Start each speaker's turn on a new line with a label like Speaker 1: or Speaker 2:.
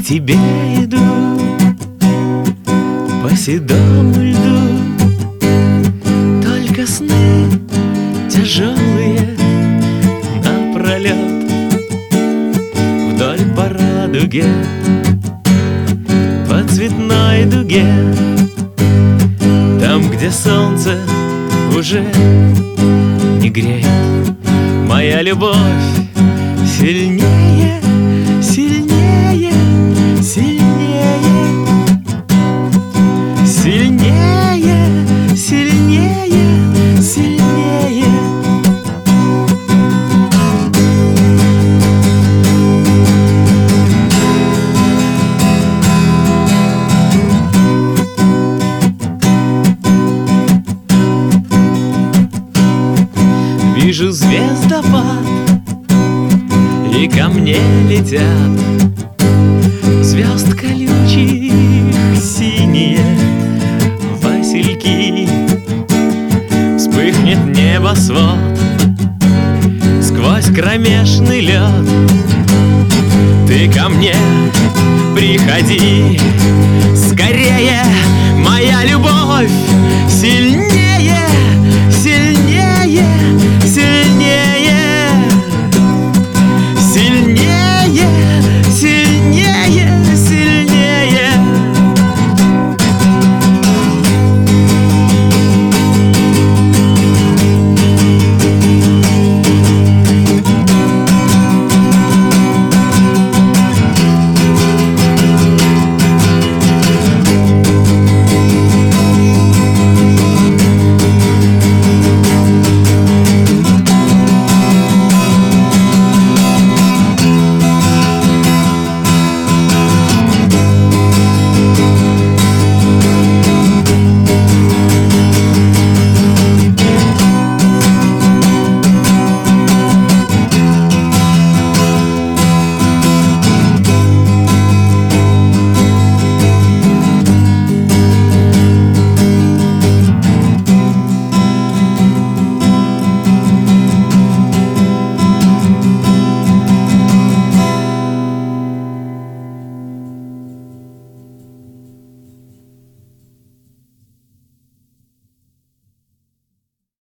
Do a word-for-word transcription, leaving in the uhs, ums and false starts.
Speaker 1: тебе иду по седому льду, только сны тяжелые напролет вдоль по радуге, по цветной дуге, там, где солнце уже не греет. Моя любовь сильнее, сильнее, сильнее, сильнее, сильнее, сильнее. Вижу звездопад, и ко мне летят звезд колючих синие васильки. Вспыхнет небосвод сквозь кромешный лед. Ты ко мне приходи скорее, моя любовь сильнее.